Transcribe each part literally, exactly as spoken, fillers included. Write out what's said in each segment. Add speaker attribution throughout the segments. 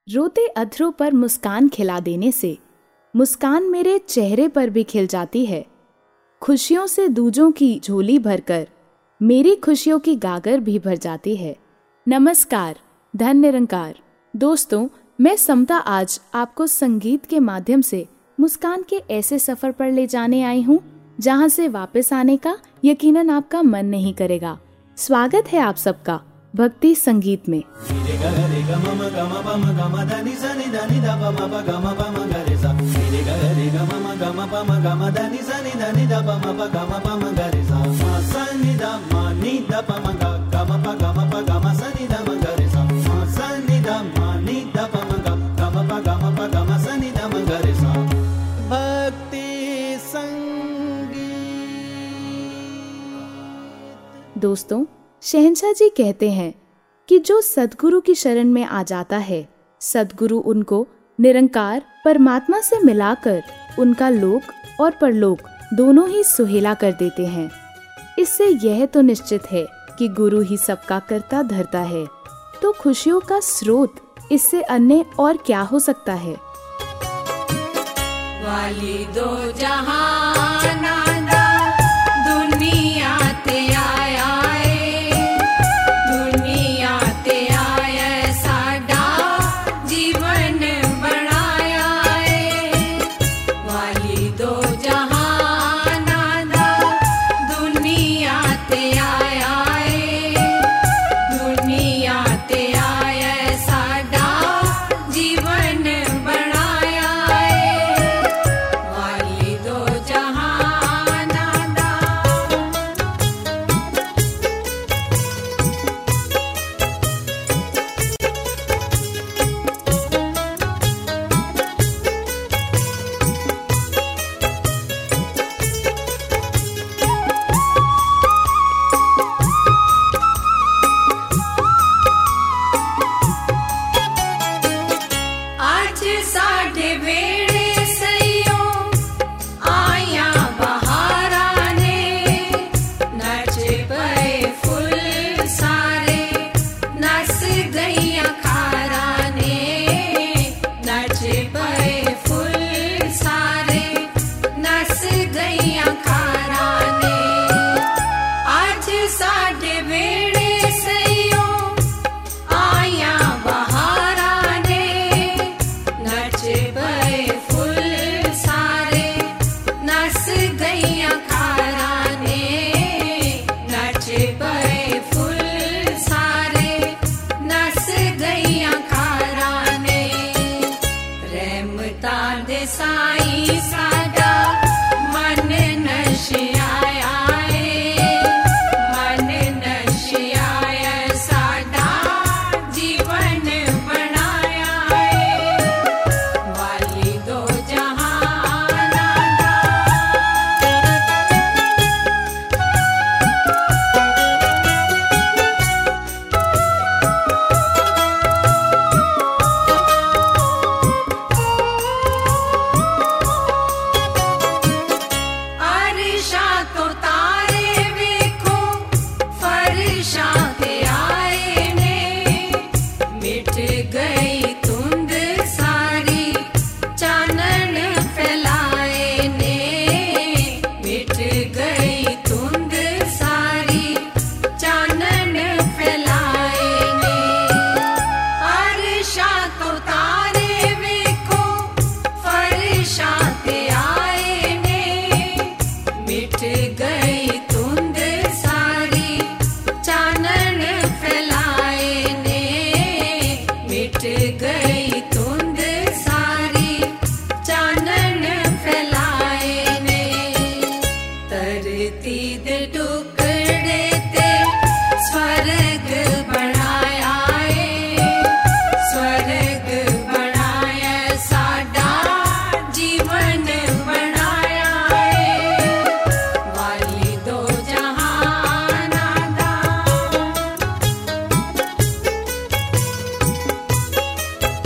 Speaker 1: रोते अधरों पर मुस्कान खिला देने से मुस्कान मेरे चेहरे पर भी खिल जाती है। खुशियों से दूजों की झोली भरकर मेरी खुशियों की गागर भी भर जाती है। नमस्कार, धन निरंकार दोस्तों, मैं समता आज आपको संगीत के माध्यम से मुस्कान के ऐसे सफर पर ले जाने आई हूँ जहाँ से वापस आने का यकीनन आपका मन नहीं करेगा। स्वागत है आप सबका भक्ति संगीत में। दोस्तों, शहंशाह जी कहते हैं कि जो सद्गुरु की शरण में आ जाता है, सद्गुरु उनको निरंकार परमात्मा से मिलाकर उनका लोक और परलोक दोनों ही सुहेला कर देते हैं। इससे यह तो निश्चित है कि गुरु ही सबका करता धरता है, तो खुशियों का स्रोत इससे अन्य और क्या हो सकता है।
Speaker 2: वाली दो जहाना दा दुनिया ते आया है, दुनिया ते आया साडा जीवन बनाया है। वाली दो जहाना दा दुनिया ते आया है, दुनिया ते आया साडा जीवन बनाया है। वाली दो जहाना दा। आज साढ़े वेड़े सैयो आया बहारा ने, नच पे फुल सारे नस गईया खारा ने, नच पे फुल सारे नस गईया खारा ने। आज साढ़े वेड़े सैयो आया बहारा ने, नच पे फुल सारे नस गईया खारा ने, नच पे फुल सारे नस गईया खारा ने। रहमता दे साई साडा मन नशियाया है, मन नशियाया साडा जीवन बनाया है। वाली दो जहाना दा। अरिशा तो तारे वेखो फरिशा ते आए ने, मिट गई धुंध सारी चानन फैलाए ने, मिट गई धुंध सारी चानन फैलाए ने। अरिशा तो तारे वेखो फरिशा ते आए ने, मिट गई धुंध सारी चानन फैलाए ने, मिट गई धुंध सारी चानन फैलाए ने। धरती दे टुकड़े ते स्वर्ग बनाया है, स्वर्ग बनाया साडा जीवन बनाया है। वाली दो जहाना दा।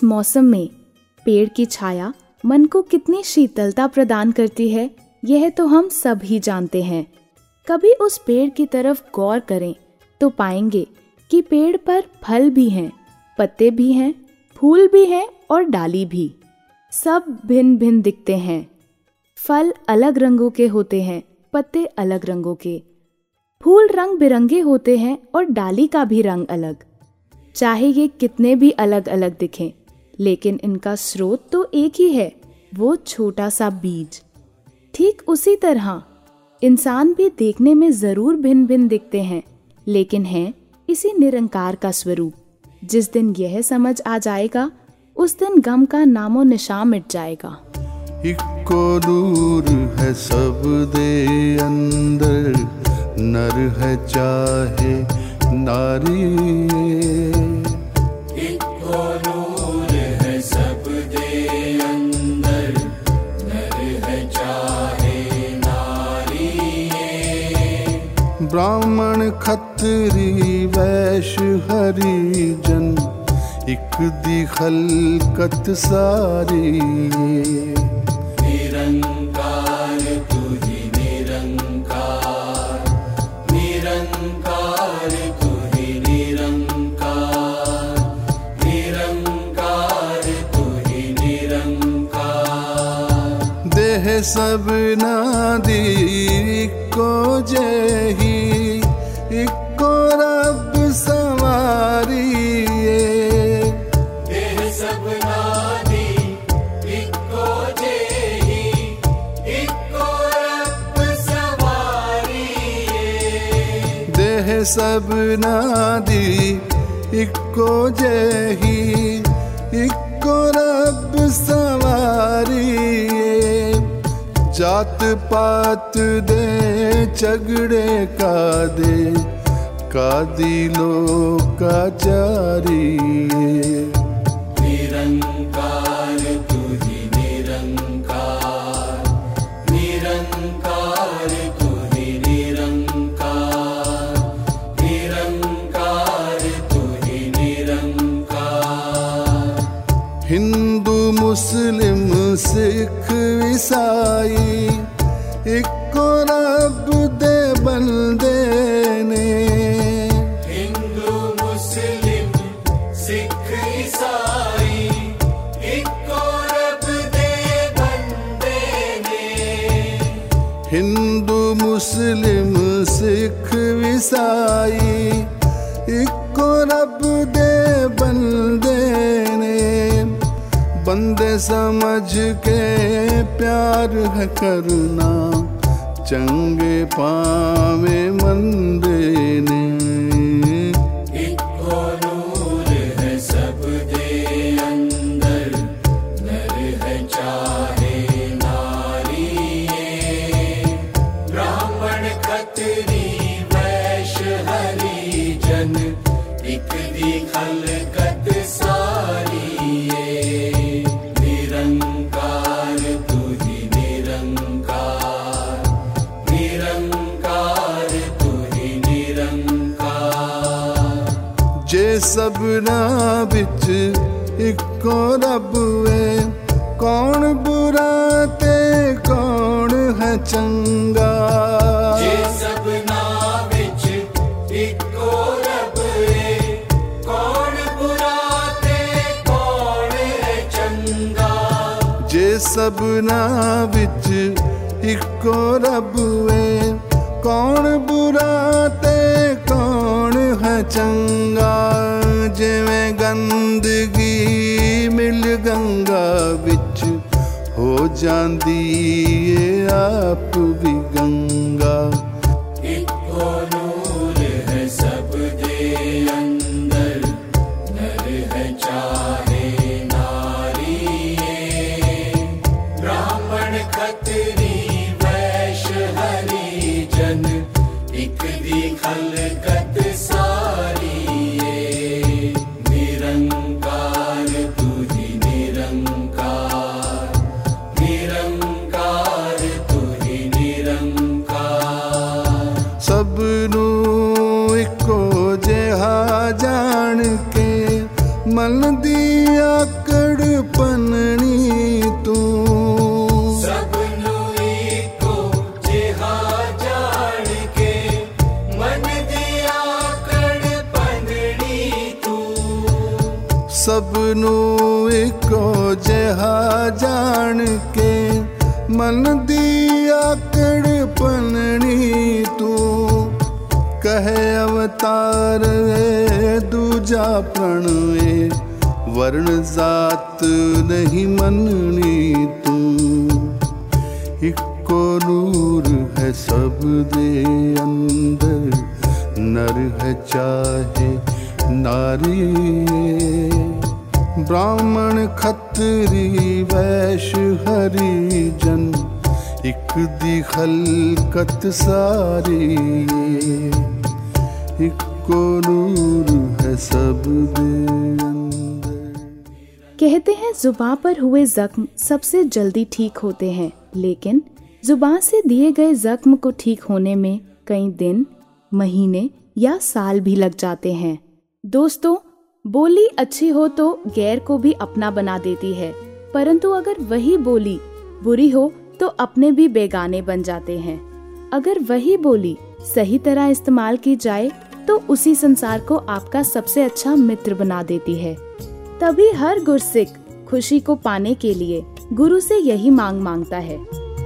Speaker 1: मौसम में पेड़ की छाया मन को कितनी शीतलता प्रदान करती है, यह तो हम सब ही जानते हैं। कभी उस पेड़ की तरफ गौर करें तो पाएंगे कि पेड़ पर फल भी हैं, पत्ते भी हैं, फूल भी हैं और डाली भी। सब भिन्न भिन्न दिखते हैं। फल अलग रंगों के होते हैं, पत्ते अलग रंगों के, फूल रंग बिरंगे होते हैं और डाली का भी रंग अलग। चाहे ये कितने भी अलग अलग दिखें, लेकिन इनका स्रोत तो एक ही है, वो छोटा सा बीज। ठीक उसी तरह इंसान भी देखने में जरूर भिन्न भिन्न दिखते हैं, लेकिन हैं इसी निरंकार का स्वरूप। जिस दिन यह समझ आ जाएगा, उस दिन गम का नामो निशान मिट जाएगा।
Speaker 3: इक्को नूर है सब दे अंदर, नर है चाहे नारी।
Speaker 2: इक्को नूर है सब दे अंदर, नर है चाहे नारी।
Speaker 3: ब्राह्मण खत्री वैश्य हरिजन, एक दी खलकत सारी।
Speaker 2: निरंकार तू ही निरंकार, निरंकार तू ही निरंकार, निरंकार तू ही निरंकार।
Speaker 3: देह सब नादी को जेही, इको रब सवारी।
Speaker 2: देह सब नादी इको जेही, इको रब सवारी।
Speaker 3: देह सब नादी इको जेही, इको रब सवारी। जात पात दे झगड़े का दे, का दिलो का चारी।
Speaker 2: निरंकार तू ही निरंकार, निरंकार तू ही निरंकार, निरंकार तू ही निरंकार।
Speaker 3: हिंदू मुस्लिम सिख ईसाई, इको रब दे बंदे ने।
Speaker 2: हिंदू मुस्लिम सिख ईसाई, इको रब दे बंदे ने।
Speaker 3: हिंदू मुस्लिम सिख ईसाई, इको रब दे बंदे ने। बंदे समझ के प्यार है करना, चंगे पावे मंदे ने।
Speaker 2: इको नूर है सब दे अंदर, नर है चाहे नारी। ब्राह्मण खत्री वैश्य हरिजन, एक दी खलकत सारी। निरंकार तू ही निरंकार, निरंकार तू ही निरंकार।
Speaker 3: जे सब ना बिच इको रब है, कौन बुरा ते कौन है चंगा।
Speaker 2: जे सब ना विच इको रब है, कौन बुरा ते कौन है चंगा।
Speaker 3: जे सब ना बिच इको रब है, कौन बुरा ते कौन है चंगा। जिवें गंदगी मिल गंगा बिच, हो जांदी ए आप भी गंगा।
Speaker 2: इको नूर है सब दे अंदर, नर है चाहे नारी। ब्राह्मण खत्री वैश्य हरिजन, एक दी खलकत सारी। निरंकार तू ही निरंकार, निरंकार तू ही निरंकार।
Speaker 3: सबनू इको जिहा जान के, मन दी अक नू इको जहा जान के मन दी आकड़ पननी तू कहे अवतार दूजा प्रण वर्ण जात नहीं मननी तू इको नूर है सब दे अंदर नर है चाहे नारी ब्राह्मण खत्री वैश्य हरिजन इक दी खलकत सारी इको नूर है सब दे अंदर।
Speaker 1: कहते हैं जुबां पर हुए जख्म सबसे जल्दी ठीक होते हैं, लेकिन जुबां से दिए गए जख्म को ठीक होने में कई दिन, महीने या साल भी लग जाते हैं। दोस्तों, बोली अच्छी हो तो गैर को भी अपना बना देती है, परंतु अगर वही बोली बुरी हो तो अपने भी बेगाने बन जाते हैं। अगर वही बोली सही तरह इस्तेमाल की जाए तो उसी संसार को आपका सबसे अच्छा मित्र बना देती है। तभी हर गुरसिक खुशी को पाने के लिए गुरु से यही मांग मांगता है।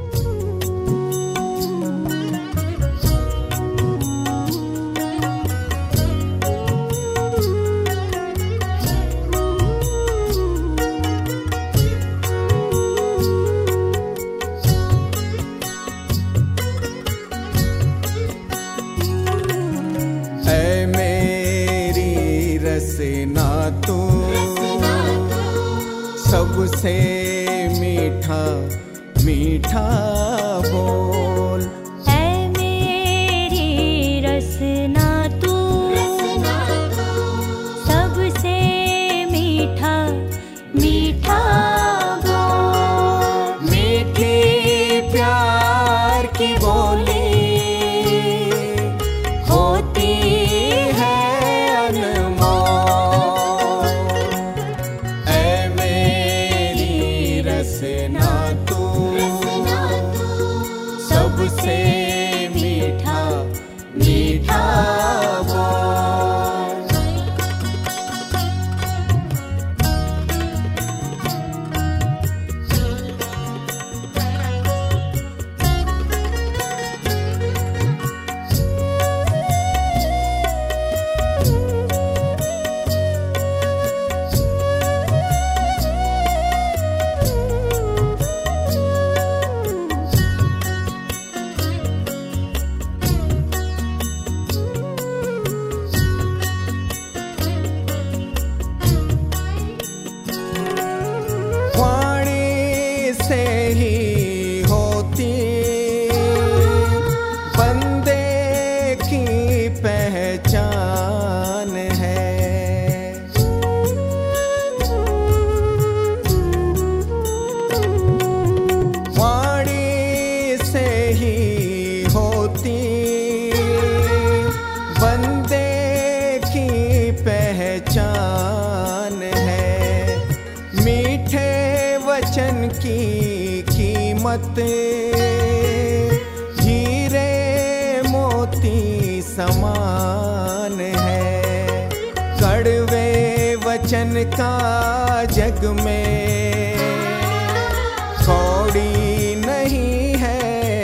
Speaker 4: सबसे मीठा मीठा बोल
Speaker 5: ऐ मेरी रसना तू सबसे मीठा मीठा बोल
Speaker 4: मीठी प्यार की बोली होती है अनमोल ऐ रसना तू सबसे मीठा मीठा बोल। की कीमत हीरे मोती समान है कड़वे वचन का जग में कौड़ी नहीं है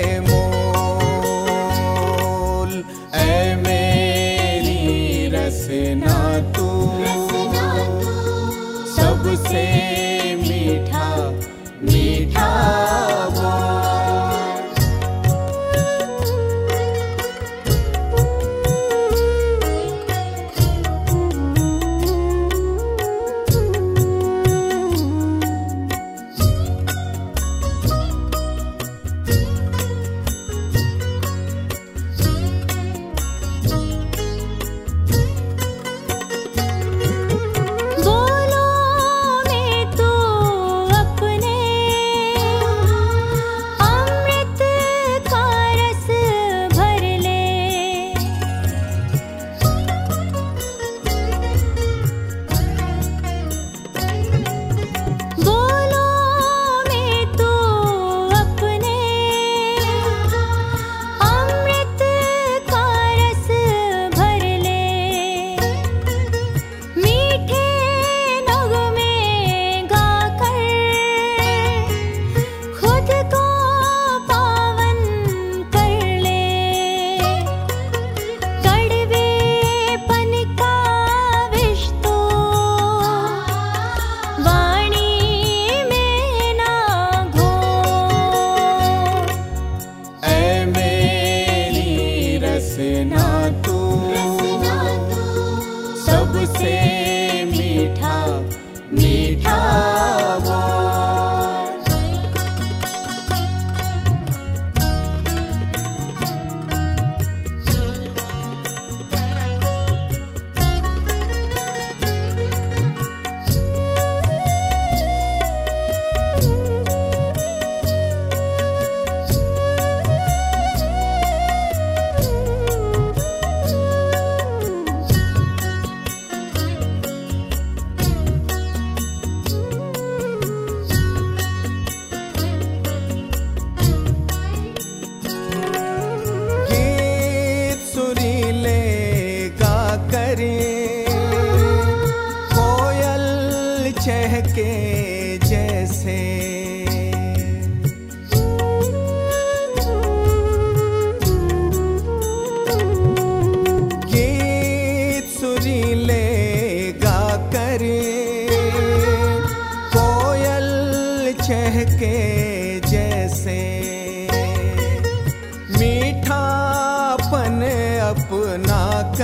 Speaker 4: मोल ऐ मेरी रसना तू सबसे मीठा मीठा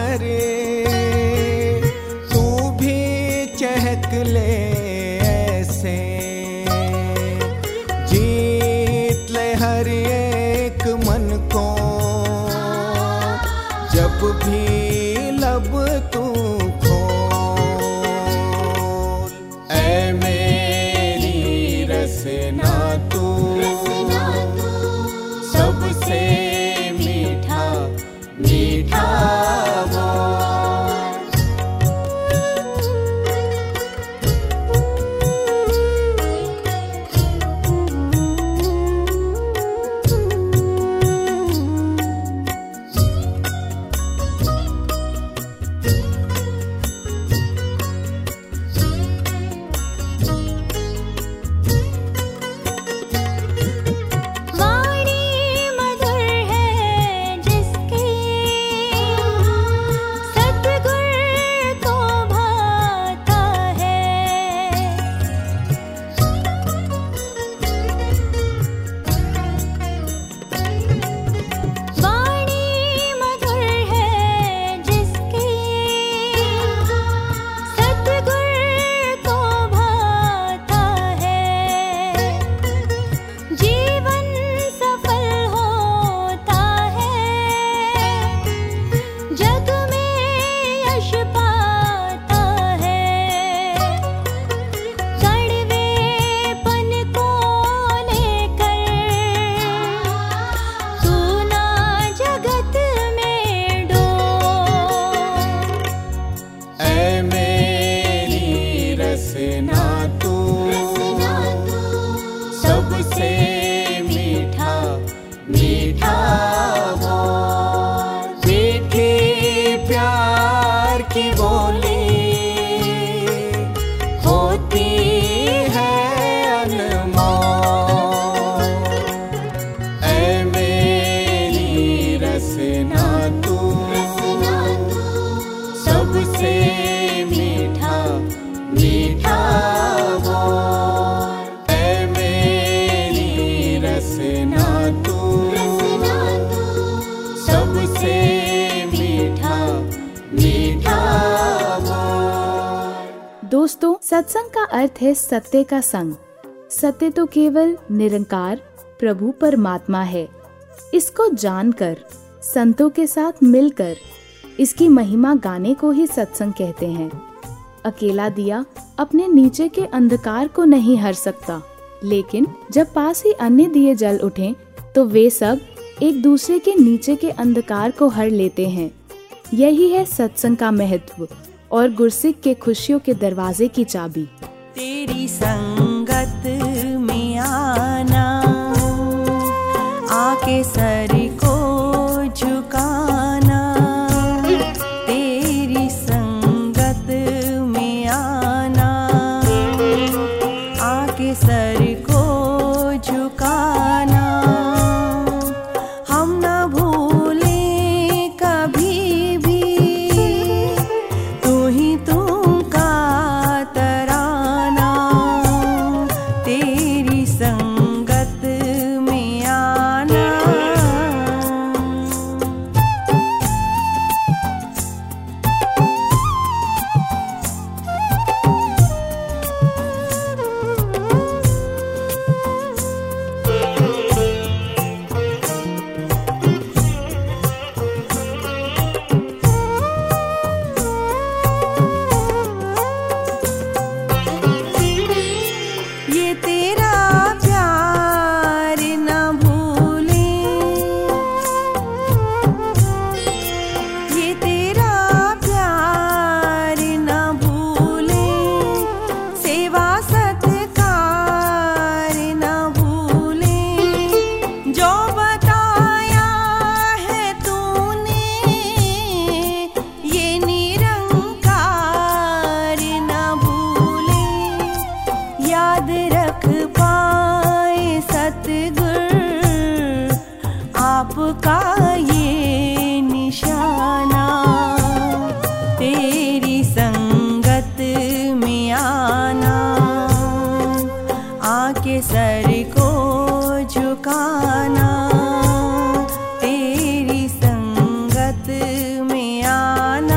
Speaker 4: करे, तू भी चहक ले ऐसे, जीत ले हर एक मन को, जब भी लब तू खोल। ऐ मेरी रसना तू, सबसे मीठा मीठा
Speaker 1: दोस्तों, सत्संग का अर्थ है सत्य का संग। सत्य तो केवल निरंकार प्रभु परमात्मा है। इसको जानकर, संतों के साथ मिलकर इसकी महिमा गाने को ही सत्संग कहते हैं। अकेला दिया अपने नीचे के अंधकार को नहीं हर सकता, लेकिन जब पास ही अन्य दिए जल उठें तो वे सब एक दूसरे के नीचे के अंधकार को हर लेते हैं। यही है सत्संग का महत्व और गुरसिक के खुशियों के दरवाजे की चाबी।
Speaker 6: तेरी संगत में आना, आके सर को झुकाना। तेरी संगत में आना, आके सर को झुकाना। हम न भूले कभी भी तू ही तुम का तराना। तेरी संगत में आना। ये तेरा प्यार न भूले, ये तेरा प्यार न भूले। सेवा सत्कार न भूले, जो बताया है तूने ये निरंकार न भूले। याद रख पाए सतगुर आपका ये निशाना। तेरी संगत में आना, आके सर को झुकाना। तेरी संगत में आना।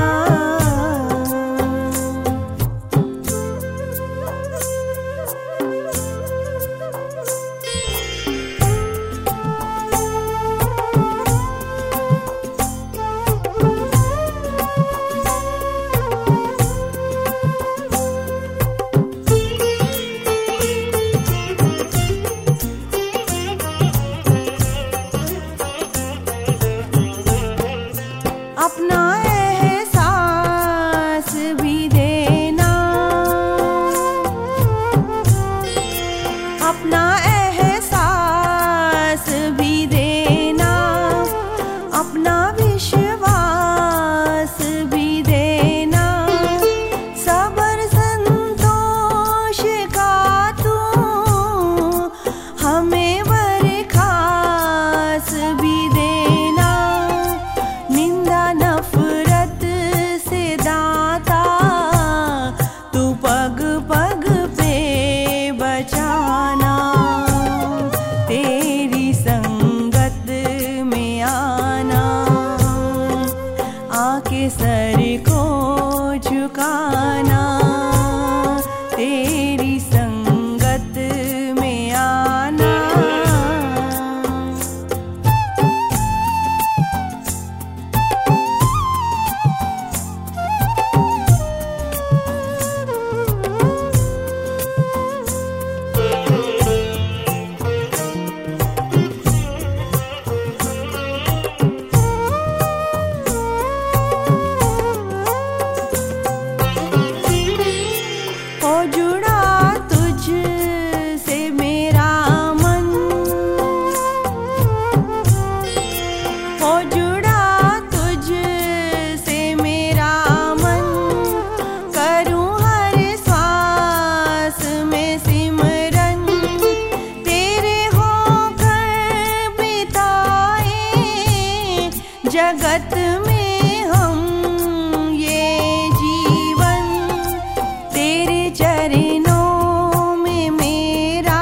Speaker 6: जगत में हम ये जीवन तेरे चरणों में मेरा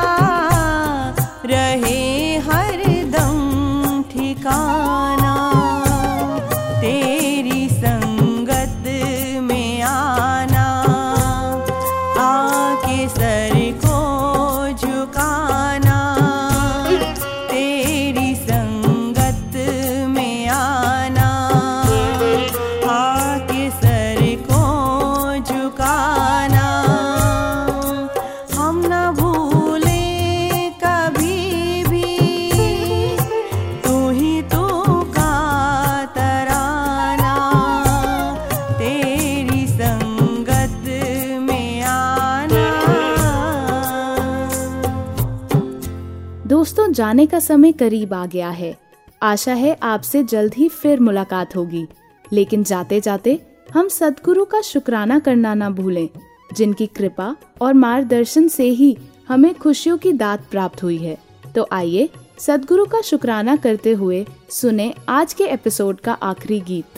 Speaker 6: रहे हरदम ठिकाना। तेरी संगत में आना, आके सर को झुकाना। तेरी संगत में आना, आके सर को झुकाना। हम न भूले कभी भी तू ही तू का तराना। तेरी संगत में आना।
Speaker 1: दोस्तों, जाने का समय करीब आ गया है। आशा है आपसे जल्द ही फिर मुलाकात होगी। लेकिन जाते जाते हम सद्गुरु का शुक्राना करना ना भूलें, जिनकी कृपा और मार्गदर्शन से ही हमें खुशियों की दात प्राप्त हुई है। तो आइए सद्गुरु का शुक्राना करते हुए सुने आज के एपिसोड का आखिरी गीत।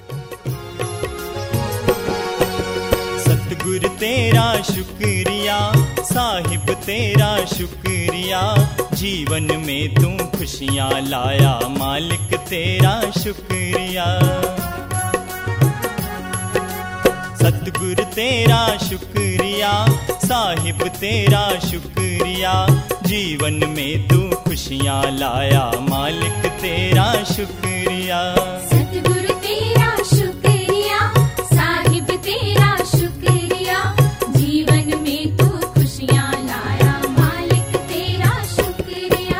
Speaker 7: सतगुर तेरा शुक्रिया, साहिब तेरा शुक्रिया, जीवन में तू खुशियाँ लाया, मालिक तेरा शुक्रिया। सतगुर तेरा शुक्रिया, साहिब तेरा शुक्रिया, जीवन में तू खुशियाँ लाया, मालिक तेरा शुक्रिया।
Speaker 5: सतगुरु तेरा शुक्रिया, साहिब तेरा शुक्रिया, जीवन में तू खुशियाँ लाया, मालिक तेरा शुक्रिया।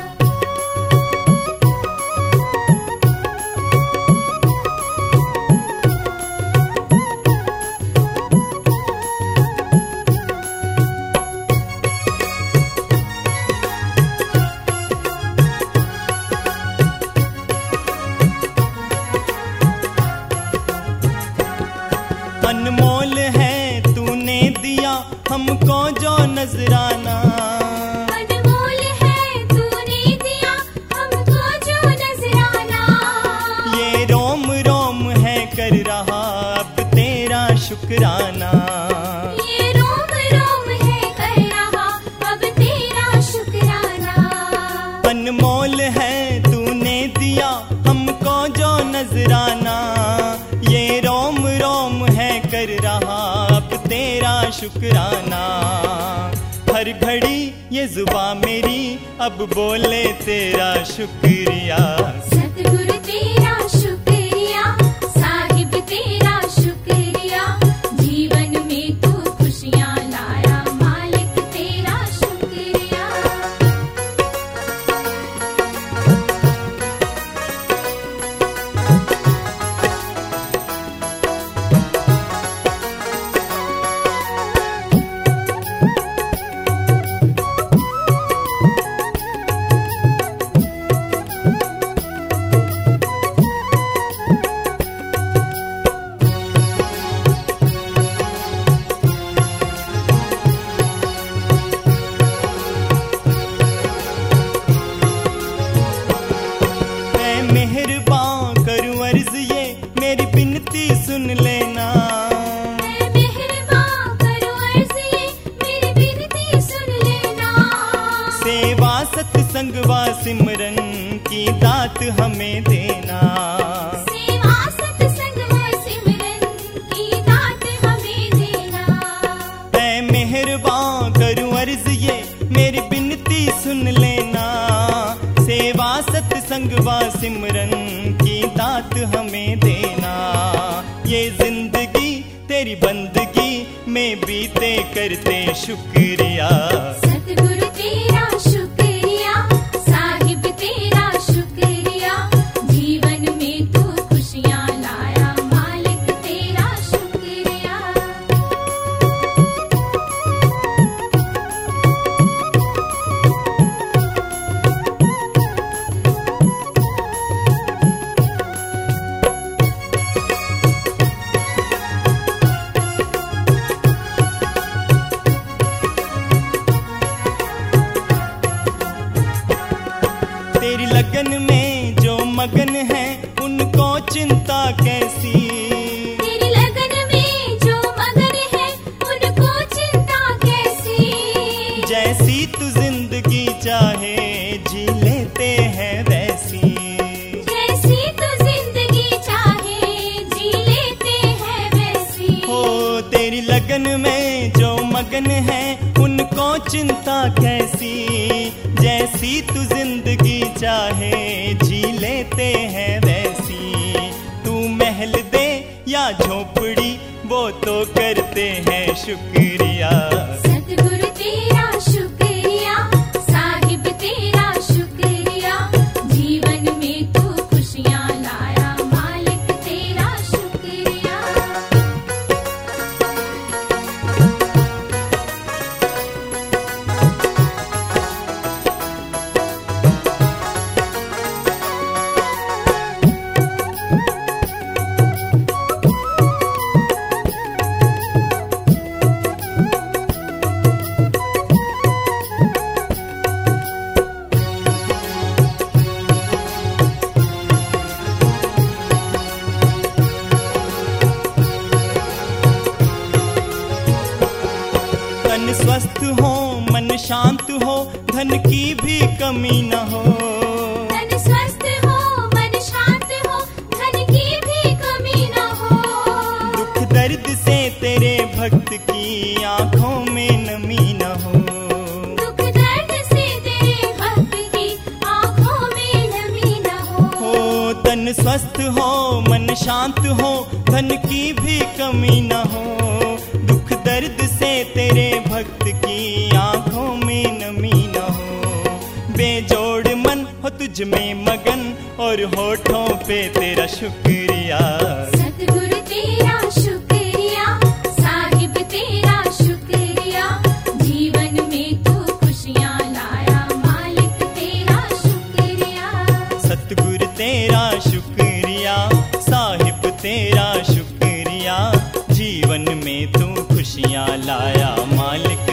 Speaker 7: अनमोल है तूने दिया हमको जो नजराना,
Speaker 5: अनमोल है तूने दिया हमको जो नजराना।
Speaker 7: ये रोम रोम है कर रहा अब तेरा शुक्राना।
Speaker 5: ये रोम रोम है कर रहा अब तेरा शुक्राना।
Speaker 7: अनमोल है तूने दिया हमको जो नजराना, ये रोम रोम है कर रहा अब तेरा शुक्राना। हर घड़ी ये जुबां मेरी अब बोले तेरा शुक्रिया।
Speaker 5: सतगुरु तेरा शुक्रिया, साहिब तेरा शुक्रिया, जीवन में तू खुशियाँ लाया, मालिक तेरा शुक्रिया।
Speaker 7: मैं मेहरबान करूं अर्ज ये मेरी बिनती सुन लेना।
Speaker 5: मैं मेहरबान करूं अर्ज़ ये मेरी बिनती सुन लेना।
Speaker 7: सेवा सत्संग व सिमरन की दात हमें देना।
Speaker 5: सेवा सत्संग व सिमरन की दात हमें देना।
Speaker 7: मैं मेहरबान करूं अर्ज ये मेरी बिनती सुन लेना। सेवा सत्संग व सिमरन की दात हमें देना। ये जिंदगी तेरी बंदगी में बीते करते शुक्रिया।
Speaker 5: सतगुरु तेरा शुक्रिया, साहिब तेरा शुक्रिया, जीवन में तू खुशियाँ लाया, मालिक तेरा शुक्रिया।
Speaker 7: चिंता कैसी, जैसी तू जिंदगी चाहे जी लेते हैं वैसी। तू महल दे या झोपड़ी वो तो करते हैं शुक्रिया।
Speaker 5: सतगुरु तेरा शुक्रिया, साहिब तेरा शुक्रिया, जीवन में तू खुशियाँ लाया, मालिक तेरा शुक्रिया।
Speaker 7: तन स्वस्थ हो मन शांत हो धन की भी कमी न हो।
Speaker 5: तन स्वस्थ हो मन शांत हो धन की भी कमी न हो।
Speaker 7: दुख दर्द से तेरे भक्त की आंखों में नमी न हो।
Speaker 5: दुख दर्द से तेरे भक्त की आँखों में नमी न हो।
Speaker 7: हो तन स्वस्थ हो मन शांत हो धन की भी कमी न हो। दुख दर्द से तेरे भक्त की आंखों में नमी न हो। बेजोड़ मन हो तुझ में मगन और होठों पे तेरा शुक्रिया।
Speaker 5: सतगुरु तेरा शुक्रिया, साहिब तेरा शुक्रिया, जीवन में तू खुशियाँ लाया, मालिक तेरा शुक्रिया।
Speaker 7: सतगुरु तेरा शुक्रिया, साहिब तेरा शुक्रिया, जीवन में तू खुशियाँ लाया, मालिक